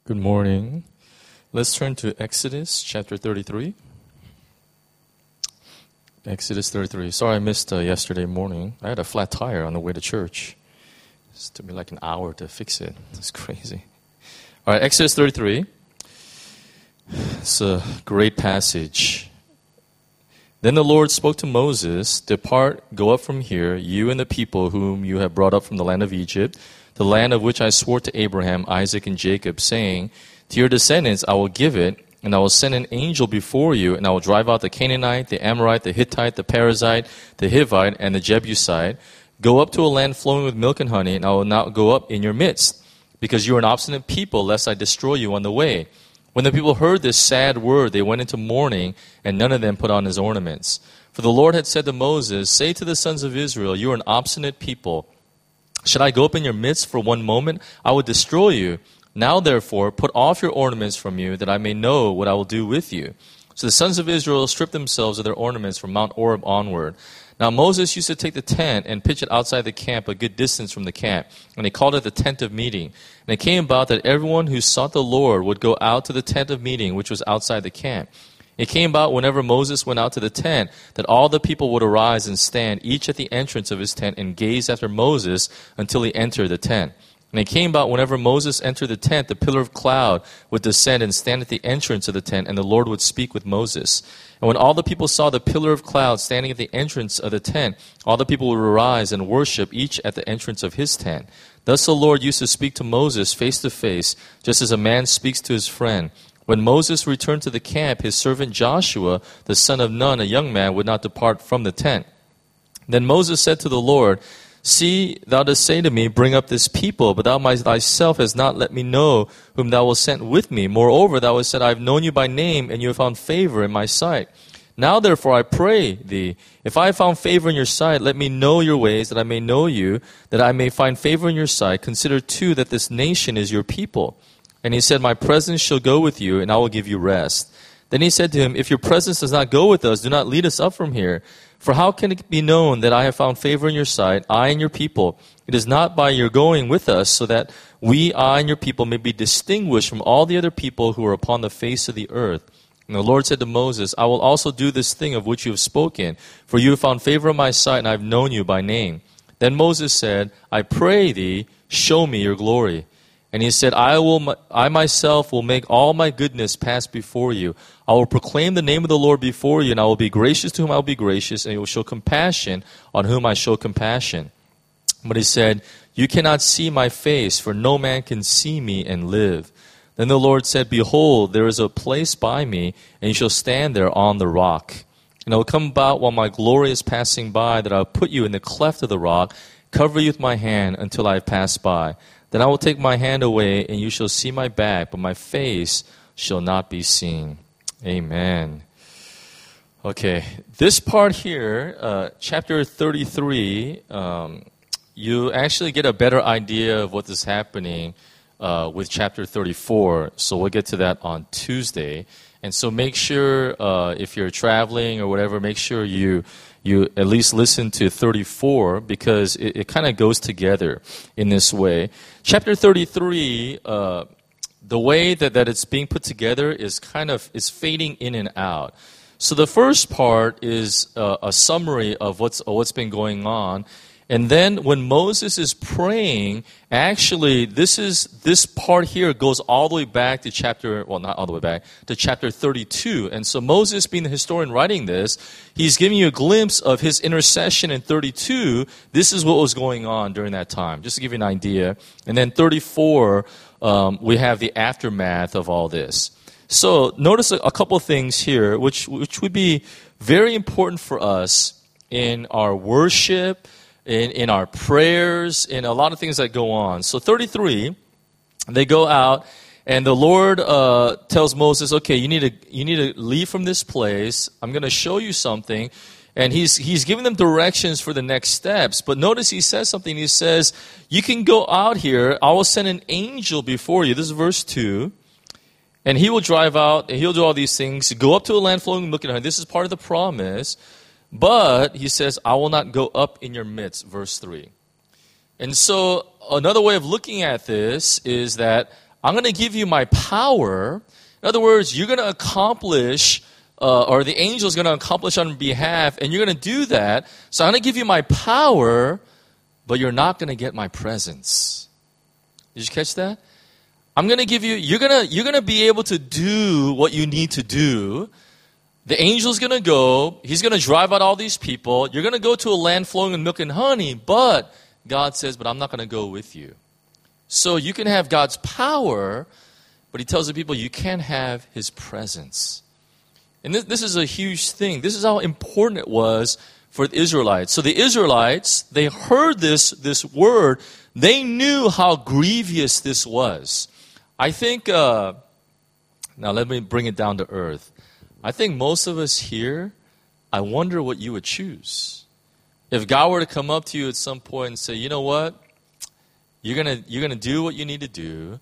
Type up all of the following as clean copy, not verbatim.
Good morning. Let's turn to Exodus chapter 33. Exodus 33. Sorry I missed yesterday morning. I had a flat tire on the way to church. It took me like an hour to fix it. It's crazy. All right, Exodus 33. It's a great passage. Then the Lord spoke to Moses, "Depart, go up from here, you and the people whom you have brought up from the land of Egypt, the land of which I swore to Abraham, Isaac, and Jacob, saying, to your descendants I will give it, and I will send an angel before you, and I will drive out the Canaanite, the Amorite, the Hittite, the Perizzite, the Hivite, and the Jebusite. Go up to a land flowing with milk and honey, and I will not go up in your midst, because you are an obstinate people, lest I destroy you on the way." When the people heard this sad word, they went into mourning, and none of them put on his ornaments. For the Lord had said to Moses, "Say to the sons of Israel, you are an obstinate people. Should I go up in your midst for one moment? I will destroy you. Now therefore, put off your ornaments from you, that I may know what I will do with you." So the sons of Israel stripped themselves of their ornaments from Mount Oreb onward. Now Moses used to take the tent and pitch it outside the camp a good distance from the camp, and he called it the tent of meeting. And it came about that everyone who sought the Lord would go out to the tent of meeting, which was outside the camp. It came about whenever Moses went out to the tent, that all the people would arise and stand, each at the entrance of his tent, and gaze after Moses until he entered the tent. And it came about whenever Moses entered the tent, the pillar of cloud would descend and stand at the entrance of the tent, and the Lord would speak with Moses. And when all the people saw the pillar of cloud standing at the entrance of the tent, all the people would arise and worship, each at the entrance of his tent. Thus the Lord used to speak to Moses face to face, just as a man speaks to his friend. When Moses returned to the camp, his servant Joshua, the son of Nun, a young man, would not depart from the tent. Then Moses said to the Lord, "See, thou dost say to me, bring up this people, but thou thyself hast not let me know whom thou wilt send with me. Moreover, thou hast said, I have known you by name, and you have found favor in my sight. Now therefore I pray thee, if I have found favor in your sight, let me know your ways, that I may know you, that I may find favor in your sight. Consider too that this nation is your people." And he said, "My presence shall go with you, and I will give you rest." Then he said to him, "If your presence does not go with us, do not lead us up from here. For how can it be known that I have found favor in your sight, I and your people? It is not by your going with us, so that we, I and your people, may be distinguished from all the other people who are upon the face of the earth." And the Lord said to Moses, "I will also do this thing of which you have spoken, for you have found favor in my sight, and I have known you by name." Then Moses said, "I pray thee, show me your glory." And he said, I myself will make all my goodness pass before you. I will proclaim the name of the Lord before you, and I will be gracious to whom I will be gracious, and I will show compassion on whom I show compassion. But he said, "You cannot see my face, for no man can see me and live." Then the Lord said, "Behold, there is a place by me, and you shall stand there on the rock. And it will come about while my glory is passing by, that I will put you in the cleft of the rock, cover you with my hand until I have passed by. Then I will take my hand away, and you shall see my back, but my face shall not be seen." Amen. Okay, this part here, chapter 33, you actually get a better idea of what is happening with chapter 34. So we'll get to that on Tuesday. And so make sure, if you're traveling or whatever, make sure you at least listen to 34, because it kind of goes together in this way. Chapter 33, the way that it's being put together is is fading in and out. So the first part is a summary of what's been going on. And then when Moses is praying, actually this part here goes all the way back to not all the way back, to chapter 32. And so Moses, being the historian writing this, he's giving you a glimpse of his intercession in 32. This is what was going on during that time, just to give you an idea. And then 34, we have the aftermath of all this. So notice a couple things here, which would be very important for us in our worship, in our prayers, in a lot of things that go on. So 33, they go out, and the Lord tells Moses, "Okay, you need to leave from this place. I'm going to show you something." And he's giving them directions for the next steps. But notice he says something. He says, "You can go out here. I will send an angel before you." This is verse 2. "And he will drive out, and he'll do all these things. Go up to a land flowing with milk and honey." This is part of the promise. But he says, "I will not go up in your midst," verse 3. And so another way of looking at this is that I'm going to give you my power. In other words, you're going to accomplish, or the angel is going to accomplish on your behalf, and you're going to do that. So I'm going to give you my power, but you're not going to get my presence. Did you catch that? I'm going to give you, you're going to be able to do what you need to do. The angel's going to go. He's going to drive out all these people. You're going to go to a land flowing with milk and honey, but God says, but I'm not going to go with you. So you can have God's power, but he tells the people you can't have his presence. And this is a huge thing. This is how important it was for the Israelites. So the Israelites, they heard this word. They knew how grievous this was. I think, now let me bring it down to earth. I think most of us here, I wonder what you would choose. If God were to come up to you at some point and say, you know what? You're gonna do what you need to do.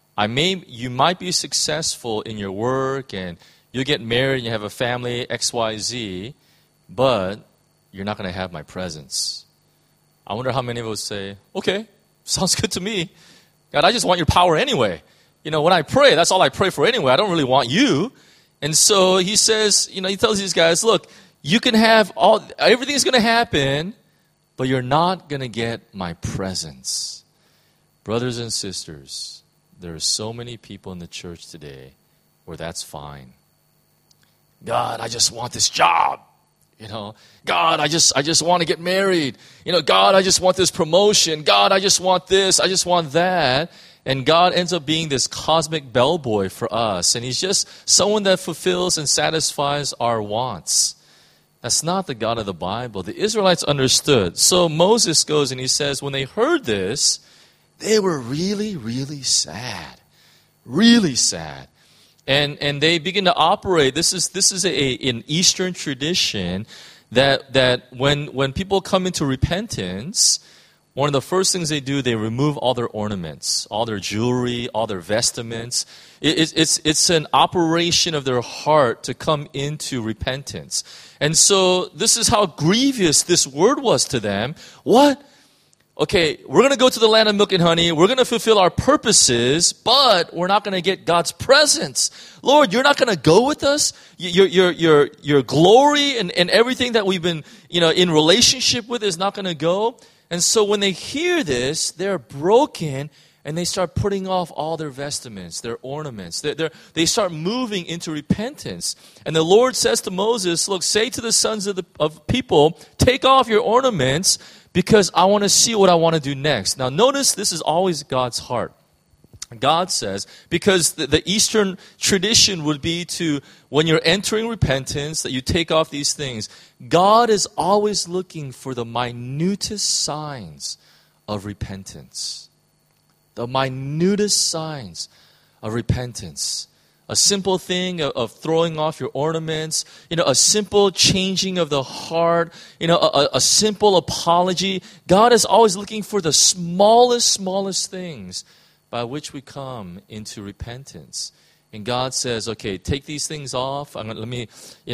You might be successful in your work and you'll get married and you have a family, XYZ, but you're not going to have my presence. I wonder how many of us say, okay, sounds good to me. God, I just want your power anyway. When I pray, that's all I pray for anyway. I don't really want you. And so he says, he tells these guys, look, you can have everything's going to happen, but you're not going to get my presence. Brothers and sisters, there are so many people in the church today where that's fine. God, I just want this job. God, I just want to get married. God, I just want this promotion. God, I just want this. I just want that. And God ends up being this cosmic bellboy for us. And he's just someone that fulfills and satisfies our wants. That's not the God of the Bible. The Israelites understood. So Moses goes and he says, when they heard this, they were really, really sad. Really sad. And they begin to operate. This is an Eastern tradition that when people come into repentance, one of the first things they do, they remove all their ornaments, all their jewelry, all their vestments. It's an operation of their heart to come into repentance. And so this is how grievous this word was to them. What? Okay, we're going to go to the land of milk and honey. We're going to fulfill our purposes, but we're not going to get God's presence. Lord, you're not going to go with us? Your glory and everything that we've been, in relationship with is not going to go? And so when they hear this, they're broken and they start putting off all their vestments, their ornaments. They start moving into repentance. And the Lord says to Moses, look, say to the sons of people, take off your ornaments because I want to see what I want to do next. Now notice this is always God's heart. God says, because the Eastern tradition would be to, when you're entering repentance, that you take off these things. God is always looking for the minutest signs of repentance. The minutest signs of repentance. A simple thing of throwing off your ornaments, a simple changing of the heart, a simple apology. God is always looking for the smallest things by which we come into repentance. And God says, okay, take these things off. Let me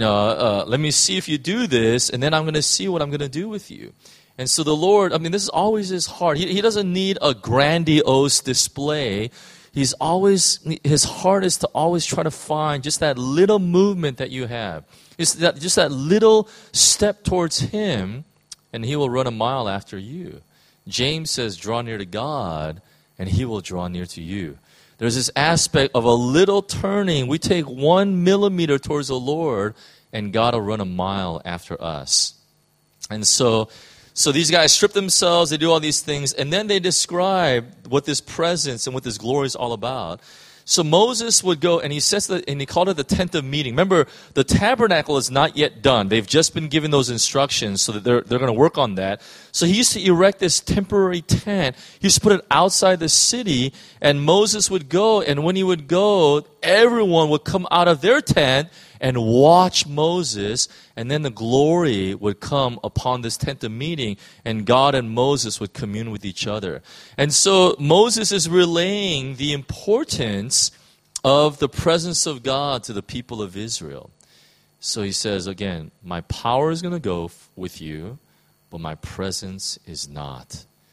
see if you do this, and then I'm going to see what I'm going to do with you. And so the Lord, this is always his heart. He doesn't need a grandiose display. His heart is to always try to find just that little movement that you have. Just that little step towards him, and he will run a mile after you. James says, draw near to God, and he will draw near to you. There's this aspect of a little turning. We take 1 millimeter towards the Lord, and God will run a mile after us. And so these guys strip themselves, they do all these things, and then they describe what this presence and what this glory is all about. So Moses would go, and he says that, and he called it the tent of meeting. Remember, the tabernacle is not yet done. They've just been given those instructions, so that they're going to work on that. So he used to erect this temporary tent. He used to put it outside the city, and Moses would go, and when he would go, everyone would come out of their tent and watch Moses, and then the glory would come upon this tent of meeting, and God and Moses would commune with each other. And so Moses is relaying the importance of the presence of God to the people of Israel. So he says, again, my power is going to go with you, but my presence is not.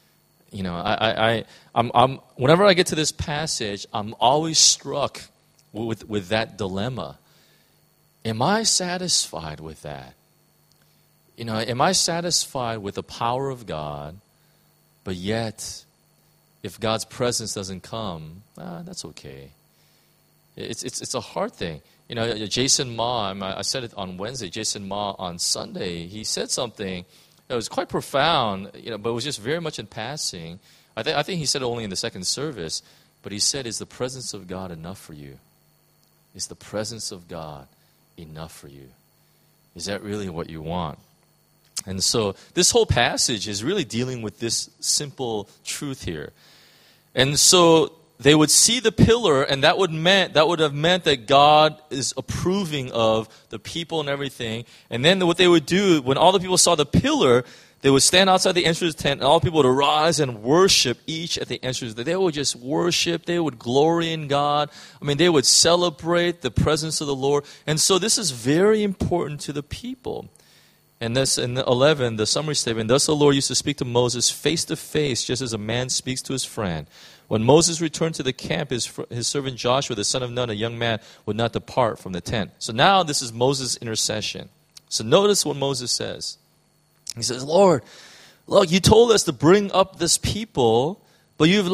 whenever I get to this passage, I'm always struck with that dilemma. Am I satisfied with that? Am I satisfied with the power of God, but yet, if God's presence doesn't come, that's okay. It's a hard thing. Jason Ma, I said it on Wednesday, Jason Ma on Sunday, he said something that was quite profound, but it was just very much in passing. I think he said it only in the second service, but he said, is the presence of God enough for you? Is the presence of God enough for you? Is that really what you want? And so this whole passage is really dealing with this simple truth here. And so they would see the pillar, and that would have meant that God is approving of the people and everything. And then what they would do, when all the people saw the pillar, they would stand outside the entrance tent, and all people would arise and worship each at the entrance. They would just worship. They would glory in God. They would celebrate the presence of the Lord. And so this is very important to the people. And this, in 11, the summary statement, thus the Lord used to speak to Moses face to face, just as a man speaks to his friend. When Moses returned to the camp, his servant Joshua, the son of Nun, a young man, would not depart from the tent. So now this is Moses' intercession. So notice what Moses says. He says, Lord, look, you told us to bring up this people, but you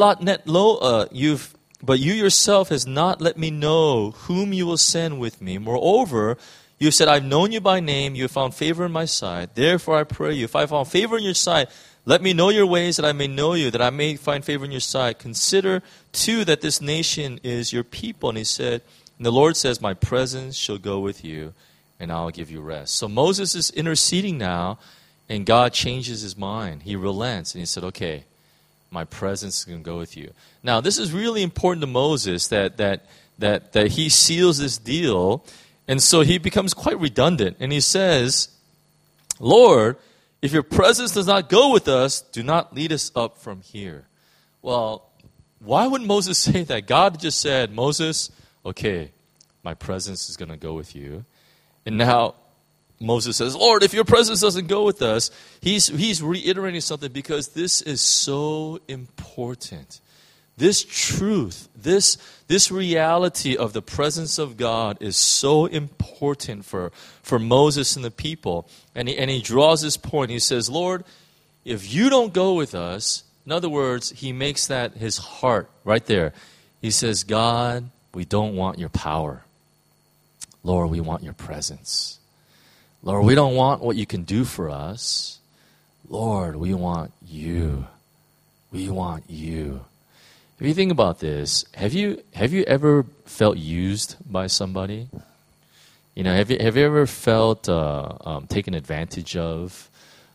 yourself has not let me know whom you will send with me. Moreover, you said, I've known you by name. You have found favor in my sight. Therefore, I pray you, if I found favor in your sight, let me know your ways that I may know you, that I may find favor in your sight. Consider, too, that this nation is your people. And he said, and the Lord says, my presence shall go with you, and I'll give you rest. So Moses is interceding now, and God changes his mind. He relents, and he said, okay, my presence is going to go with you. Now, this is really important to Moses that he seals this deal. And so he becomes quite redundant. And he says, Lord, if your presence does not go with us, do not lead us up from here. Well, why would Moses say that? God just said, Moses, okay, my presence is going to go with you. And now Moses says, Lord, if your presence doesn't go with us, he's reiterating something because this is so important. This truth, this reality of the presence of God is so important for Moses and the people. And he draws this point. He says, Lord, if you don't go with us, in other words, he makes that his heart right there. He says, God, we don't want your power. Lord, we want your presence. Lord, we don't want what you can do for us. Lord, we want you. We want you. If you think about this, have you ever felt used by somebody? Have you ever felt taken advantage of?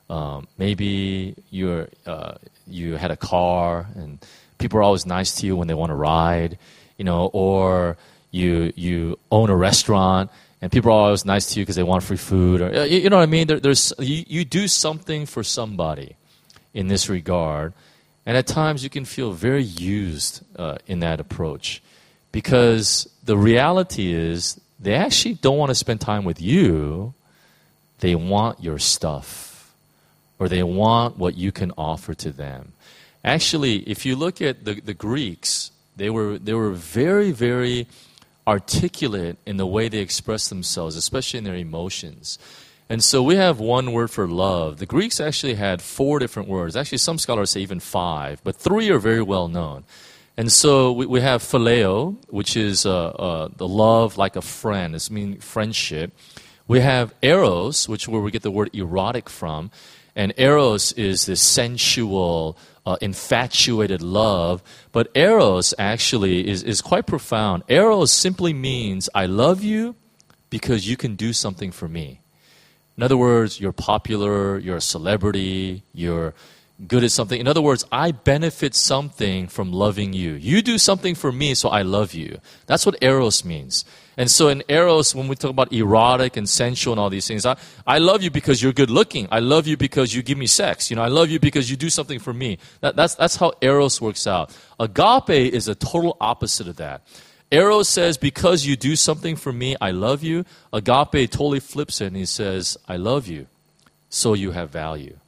Maybe you had a car and people are always nice to you when they want to ride, or you own a restaurant and people are always nice to you because they want free food, or you know what I mean? You do something for somebody in this regard. And at times you can feel very used in that approach because the reality is they actually don't want to spend time with you. They want your stuff or they want what you can offer to them. Actually, if you look at the Greeks, they were very, very articulate in the way they express themselves, especially in their emotions. And so we have one word for love. The Greeks actually had 4 different words. Actually, some scholars say even 5, but 3 are very well known. And so we have phileo, which is the love like a friend. This means friendship. We have eros, which is where we get the word erotic from. And eros is this sensual, infatuated love. But eros actually is quite profound. Eros simply means I love you because you can do something for me. In other words, you're popular, you're a celebrity, you're good at something. In other words, I benefit something from loving you. You do something for me, so I love you. That's what eros means. And so in eros, when we talk about erotic and sensual and all these things, I love you because you're good looking. I love you because you give me sex. I love you because you do something for me. That's how eros works out. Agape is a total opposite of that. Eros says, because you do something for me, I love you. Agape totally flips it and he says, I love you, so you have value.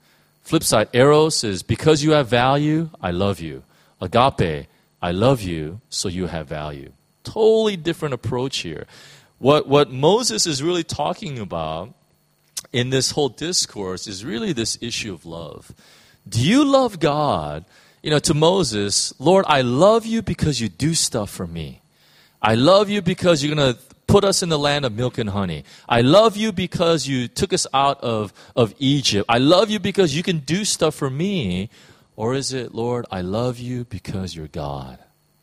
Flip side, eros is because you have value, I love you. Agape, I love you, so you have value. Totally different approach here. What Moses is really talking about in this whole discourse is really this issue of love. Do you love God? To Moses, Lord, I love you because you do stuff for me. I love you because you're going to put us in the land of milk and honey. I love you because you took us out of Egypt. I love you because you can do stuff for me. Or is it, Lord, I love you because you're God.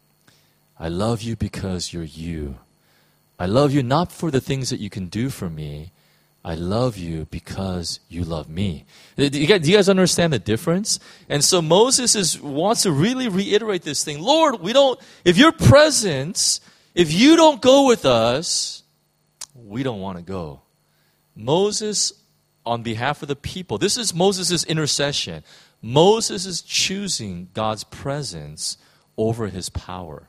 I love you because you're you. I love you not for the things that you can do for me. I love you because you love me. Do you guys understand the difference? And so Moses wants to really reiterate this thing. Lord, if your presence, if you don't go with us, we don't want to go. Moses, on behalf of the people, this is Moses' intercession. Moses is choosing God's presence over his power.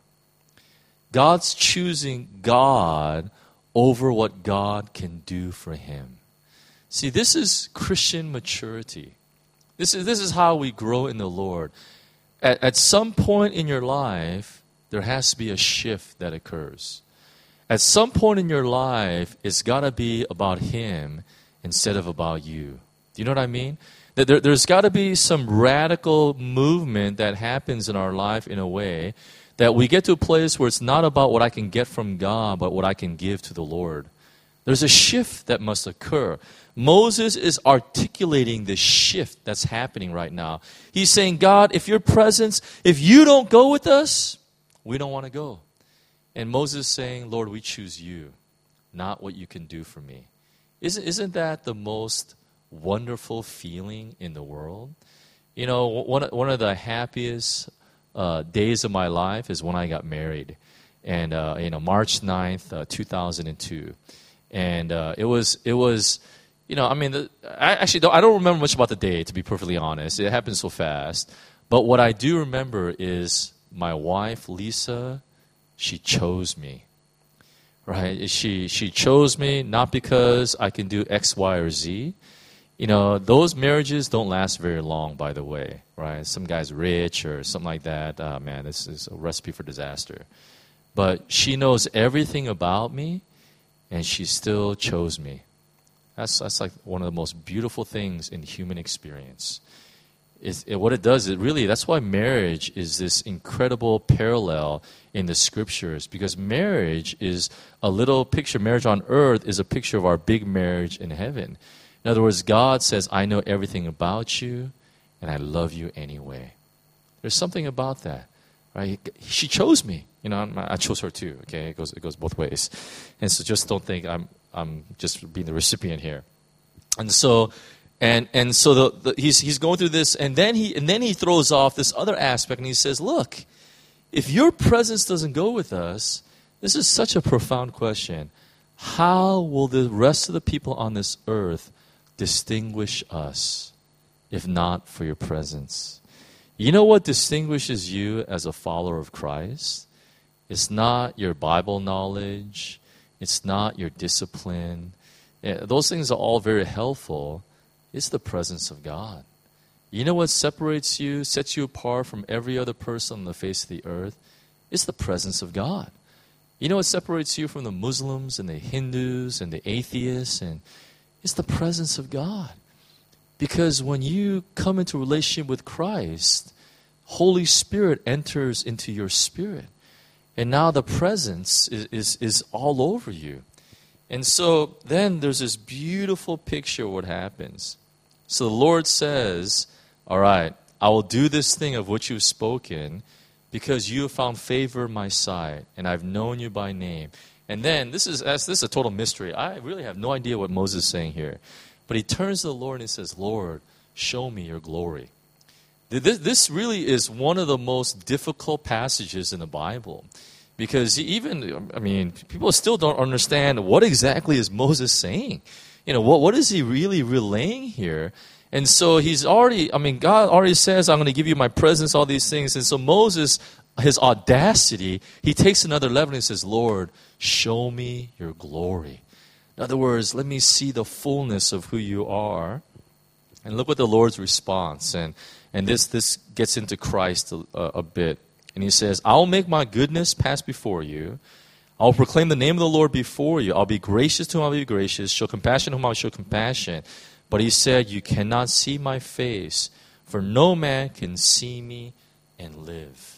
God's choosing God over what God can do for him. See, this is Christian maturity. This is how we grow in the Lord. At some point in your life, there has to be a shift that occurs. At some point in your life, it's got to be about him instead of about you. Do you know what I mean? There's got to be some radical movement that happens in our life in a way that we get to a place where it's not about what I can get from God, but what I can give to the Lord. There's a shift that must occur. Moses is articulating the shift that's happening right now. He's saying, God, if your presence, if you don't go with us, we don't want to go. And Moses is saying, Lord, we choose you, not what you can do for me. Isn't that the most wonderful feeling in the world? One of the happiest days of my life is when I got married, and March 9th, 2002, and it was I don't remember much about the day, to be perfectly honest. It happened so fast, but what I do remember is my wife Lisa, she chose me, right? She chose me not because I can do X, Y, or Z. Those marriages don't last very long, by the way, right? Some guy's rich or something like that. Man, this is a recipe for disaster. But she knows everything about me, and she still chose me. That's like one of the most beautiful things in human experience. What it does, that's why marriage is this incredible parallel in the scriptures, because marriage is a little picture. Marriage on earth is a picture of our big marriage in heaven. In other words, God says, I know everything about you, and I love you anyway. There's something about that, right? She chose me. I chose her too, okay? It goes both ways. And so just don't think I'm just being the recipient here. And so he's going through this, and then he throws off this other aspect, and he says, look, if your presence doesn't go with us, this is such a profound question. How will the rest of the people on this earth distinguish us if not for your presence? You know what distinguishes you as a follower of Christ? It's not your Bible knowledge. It's not your discipline. Those things are all very helpful. It's the presence of God. You know what separates you, sets you apart from every other person on the face of the earth? It's the presence of God. You know what separates you from the Muslims and the Hindus and the atheists? And it's the presence of God. Because when you come into relationship with Christ, Holy Spirit enters into your spirit. And now the presence is all over you. And so then there's this beautiful picture of what happens. So the Lord says, all right, I will do this thing of which you've spoken because you have found favor in my sight, and I've known you by name. And then, this is a total mystery. I really have no idea what Moses is saying here. But he turns to the Lord and he says, Lord, show me your glory. This really is one of the most difficult passages in the Bible. Because people still don't understand what exactly is Moses saying. What is he really relaying here? And so God already says, I'm going to give you my presence, all these things. And so Moses, his audacity, he takes another level and he says, Lord, show me your glory. In other words, let me see the fullness of who you are. And look what the Lord's response. And this gets into Christ a bit. And he says, I'll make my goodness pass before you. I'll proclaim the name of the Lord before you. I'll be gracious to whom I'll be gracious, show compassion to whom I'll show compassion. But he said, you cannot see my face, for no man can see me and live.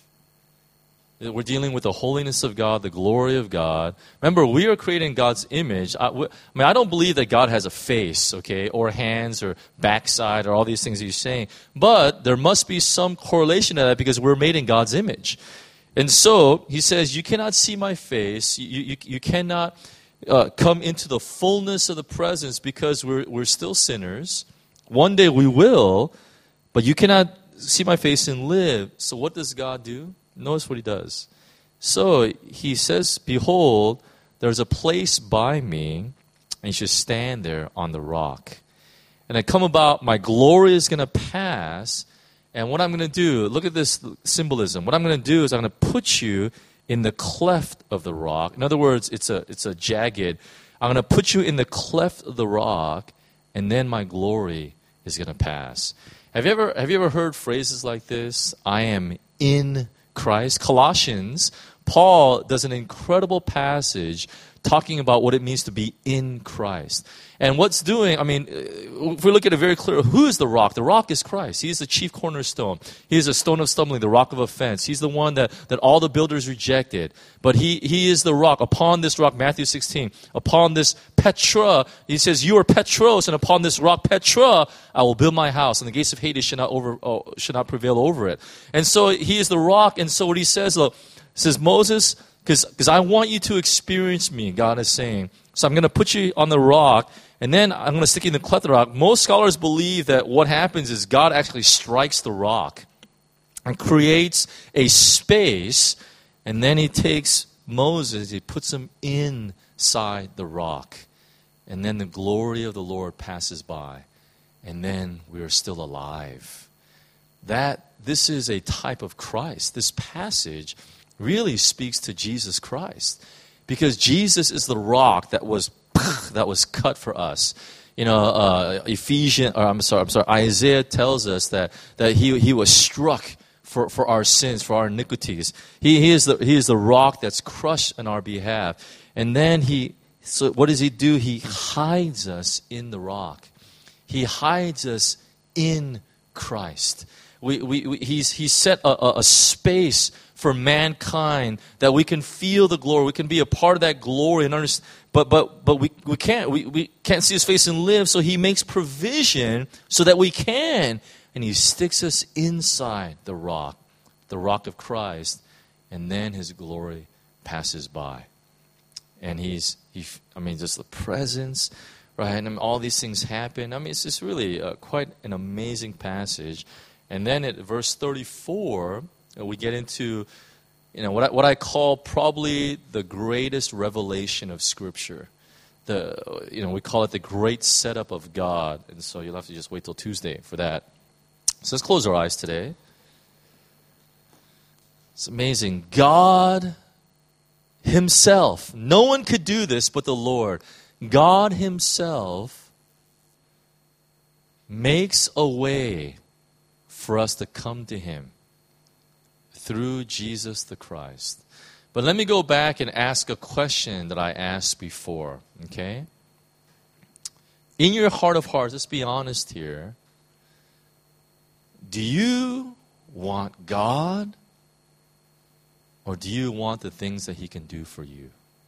We're dealing with the holiness of God, the glory of God. Remember, we are created in God's image. I don't believe that God has a face, okay, or hands or backside or all these things he's saying. But there must be some correlation to that because we're made in God's image. And so, he says, you cannot see my face. You cannot come into the fullness of the presence because we're still sinners. One day we will, but you cannot see my face and live. So what does God do? Notice what he does. So he says, behold, there's a place by me, and you should stand there on the rock. And I come about, my glory is going to pass, and what I'm going to do, look at this symbolism. What I'm going to do is I'm going to put you in the cleft of the rock. In other words, it's a jagged. I'm going to put you in the cleft of the rock, and then my glory is going to pass. Have you ever heard phrases like this? I am in Christ. Colossians, Paul does an incredible passage talking about what it means to be in Christ. And what's doing, if we look at it very clear, who is the rock? The rock is Christ. He is the chief cornerstone. He is a stone of stumbling, the rock of offense. He's the one that all the builders rejected. But he is the rock. Upon this rock, Matthew 16, upon this Petra, he says, you are Petros, and upon this rock, Petra, I will build my house, and the gates of Hades should not prevail over it. And so he is the rock, and so what he says, look, says, Moses, because I want you to experience me, God is saying. So I'm going to put you on the rock, and then I'm going to stick you in the cleft of the rock. Most scholars believe that what happens is God actually strikes the rock and creates a space, and then he takes Moses, he puts him inside the rock. And then the glory of the Lord passes by, and then we are still alive. This is a type of Christ. This passage really speaks to Jesus Christ, because Jesus is the rock that was cut for us. Isaiah tells us that he was struck for our sins, for our iniquities. He is the rock that's crushed on our behalf. And then so what does he do? He hides us in the rock. He hides us in Christ. He's set a space for mankind that we can feel the glory. We can be a part of that glory and understand. But we can't see his face and live. So he makes provision so that we can, and he sticks us inside the rock of Christ, and then his glory passes by. And just the presence, right? And all these things happen. It's just really quite an amazing passage. And then at verse 34, we get into, what I call probably the greatest revelation of Scripture. We call it the great setup of God. And so you'll have to just wait till Tuesday for that. So let's close our eyes today. It's amazing. God himself, no one could do this but the Lord. God himself makes a way for us to come to him through Jesus the Christ. But let me go back and ask a question that I asked before, okay? In your heart of hearts, let's be honest here. Do you want God, or do you want the things that he can do for you?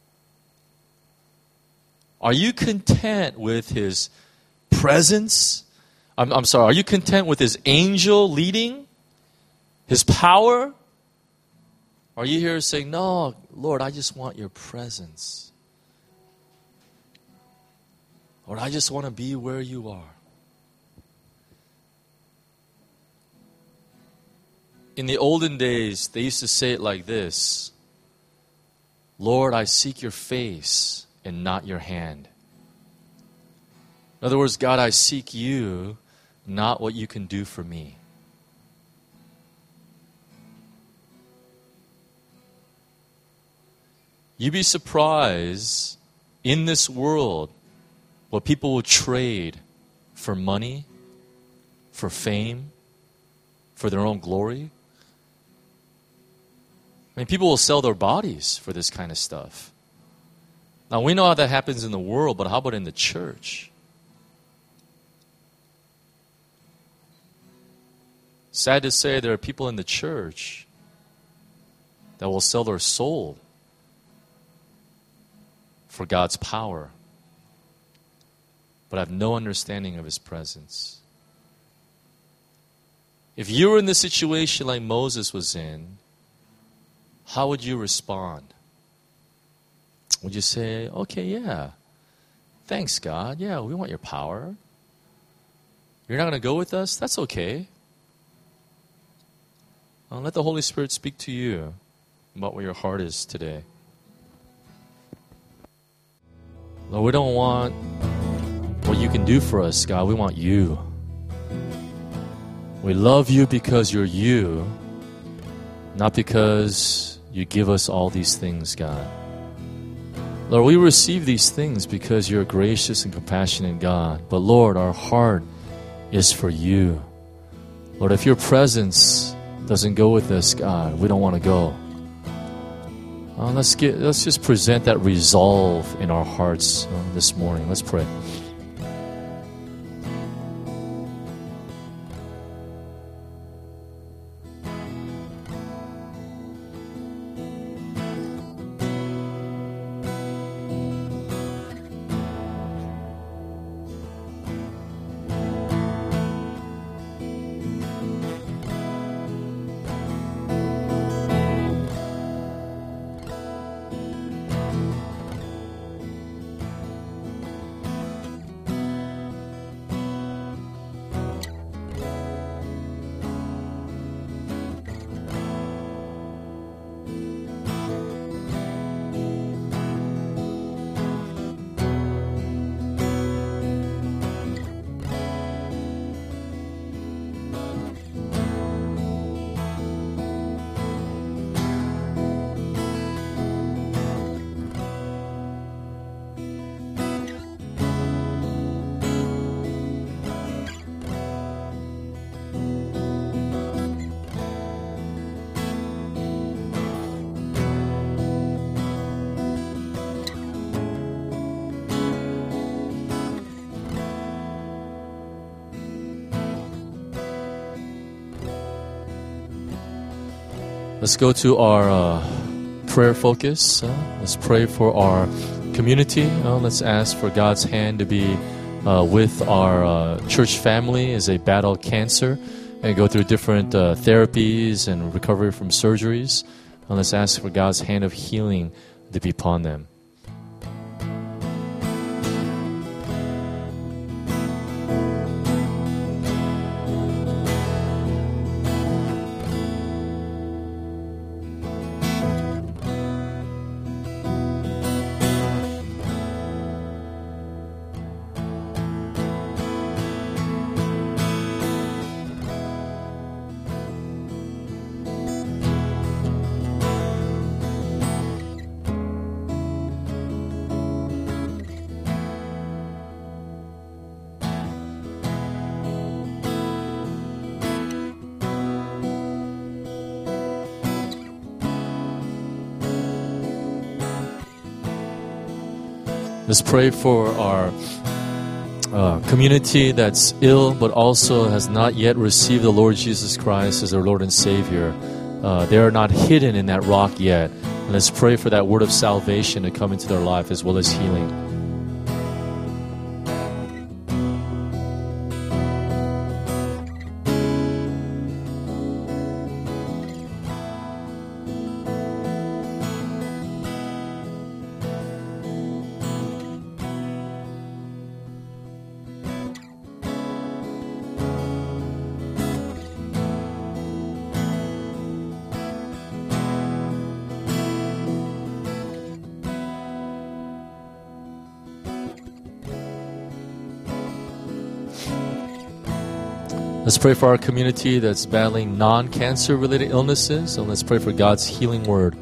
Are you content with his presence? I'm sorry, are you content with his angel leading? His power? Are you here saying, no, Lord, I just want your presence. Lord, I just want to be where you are. In the olden days, they used to say it like this: Lord, I seek your face and not your hand. In other words, God, I seek you, not what you can do for me. You'd be surprised in this world what people will trade for money, for fame, for their own glory. I mean, people will sell their bodies for this kind of stuff. Now, we know how that happens in the world, but how about in the church? Sad to say, there are people in the church that will sell their soul for God's power, but have no understanding of His presence. If you were in the situation like Moses was in, how would you respond? Would you say, okay, yeah, thanks, God. Yeah, we want your power. You're not going to go with us? That's okay. Let the Holy Spirit speak to you about where your heart is today. Lord, we don't want what you can do for us, God. We want you. We love you because you're you, not because you give us all these things, God. Lord, we receive these things because you're a gracious and compassionate God. But Lord, our heart is for you. Lord, if your presence doesn't go with us, God, we don't want to go. Let's just present that resolve in our hearts this morning. Let's pray. Let's go to our prayer focus. Let's pray for our community. Let's ask for God's hand to be with our church family as they battle cancer and go through different therapies and recovery from surgeries. Let's ask for God's hand of healing to be upon them. Let's pray for our community that's ill but also has not yet received the Lord Jesus Christ as their Lord and Savior. They are not hidden in that rock yet. And let's pray for that word of salvation to come into their life as well as healing. Let's pray for our community that's battling non-cancer related illnesses, and let's pray for God's healing word.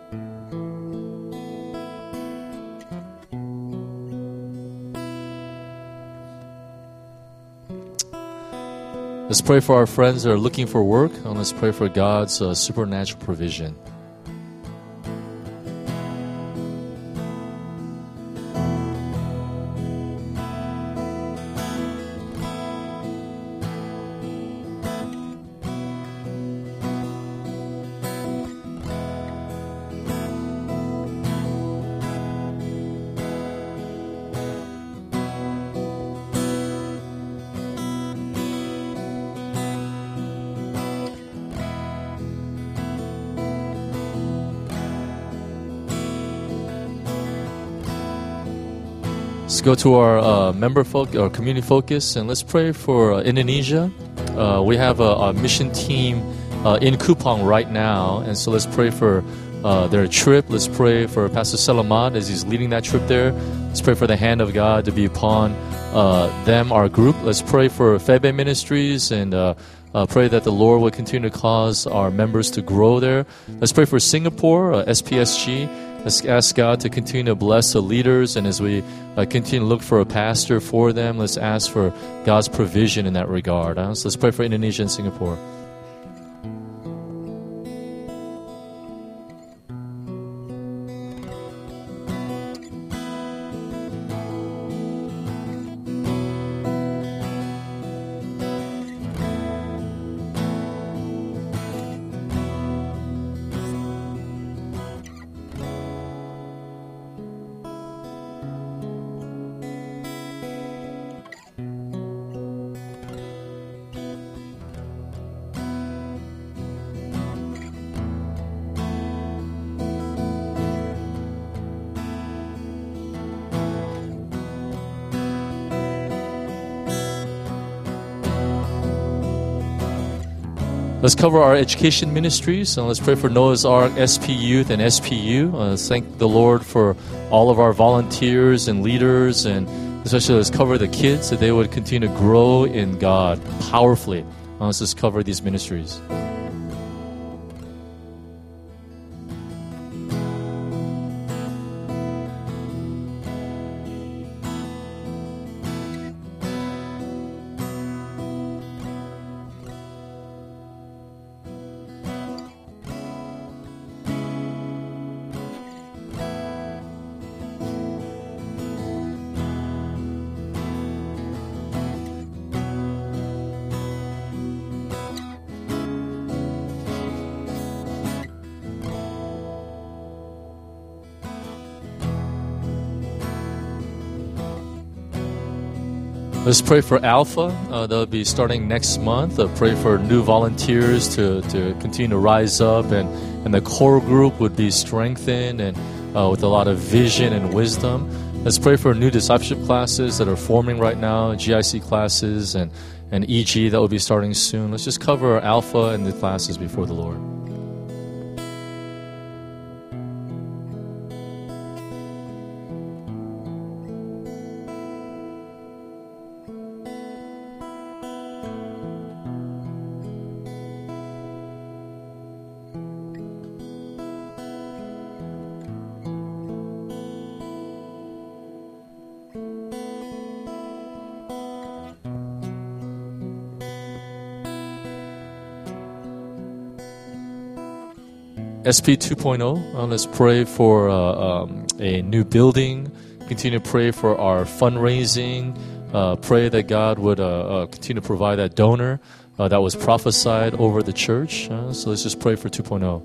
Let's pray for our friends that are looking for work, and let's pray for God's supernatural provision. Let's go to our our community focus, and let's pray for Indonesia. We have a mission team in Kupang right now, and so let's pray for their trip. Let's pray for Pastor Selamat as he's leading that trip there. Let's pray for the hand of God to be upon them, our group. Let's pray for Febe Ministries and pray that the Lord will continue to cause our members to grow there. Let's pray for Singapore, SPSG. Let's ask God to continue to bless the leaders, and as we continue to look for a pastor for them, let's ask for God's provision in that regard. So let's pray for Indonesia and Singapore. Let's cover our education ministries, and let's pray for Noah's Ark, SP Youth, and SPU. Let's thank the Lord for all of our volunteers and leaders, and especially let's cover the kids, that they would continue to grow in God powerfully. Let's just cover these ministries. Let's pray for Alpha. They'll be starting next month. Pray for new volunteers to continue to rise up, and the core group would be strengthened and with a lot of vision and wisdom. Let's pray for new discipleship classes that are forming right now, GIC classes and EG that will be starting soon. Let's just cover Alpha and the classes before the Lord. SP 2.0, let's pray for a new building. Continue to pray for our fundraising. Pray that God would continue to provide that donor that was prophesied over the church. So let's just pray for 2.0.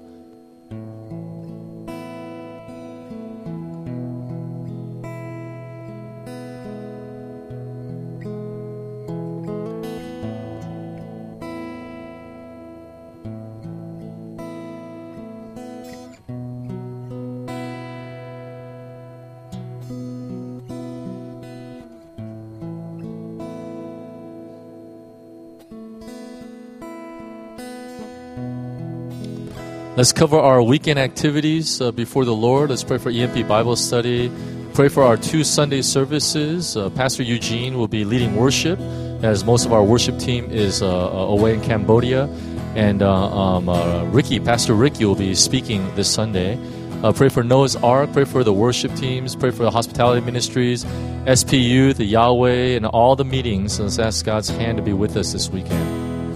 Let's cover our weekend activities before the Lord. Let's pray for EMP Bible study. Pray for our 2 Sunday services. Pastor Eugene will be leading worship, as most of our worship team is away in Cambodia. And Pastor Ricky will be speaking this Sunday. Pray for Noah's Ark. Pray for the worship teams. Pray for the hospitality ministries, SPU, the Yahweh, and all the meetings. Let's ask God's hand to be with us this weekend.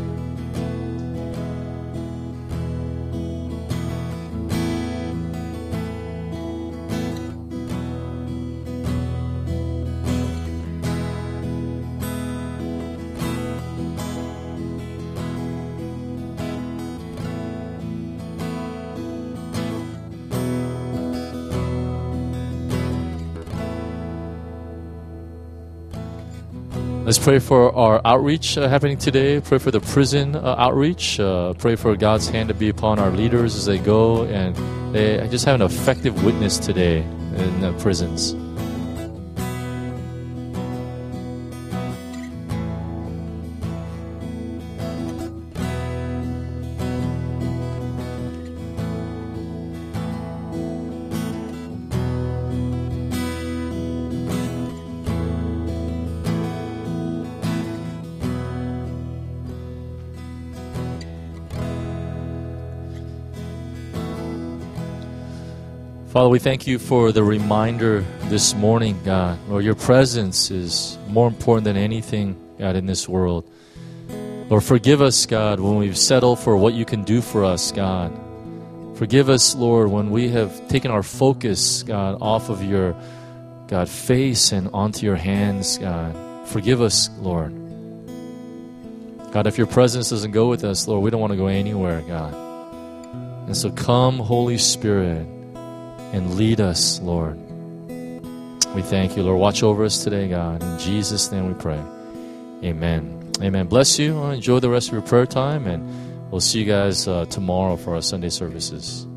Let's pray for our outreach happening today. Pray for the prison outreach. Pray for God's hand to be upon our leaders as they go and they just have an effective witness today in the prisons. Father, we thank you for the reminder this morning, God. Lord, your presence is more important than anything, God, in this world. Lord, forgive us, God, when we've settled for what you can do for us, God. Forgive us, Lord, when we have taken our focus, God, off of your, God, face and onto your hands, God. Forgive us, Lord. God, if your presence doesn't go with us, Lord, we don't want to go anywhere, God. And so come, Holy Spirit, and lead us, Lord. We thank you, Lord. Watch over us today, God. In Jesus' name we pray. Amen. Amen. Bless you. Enjoy the rest of your prayer time, and we'll see you guys tomorrow for our Sunday services.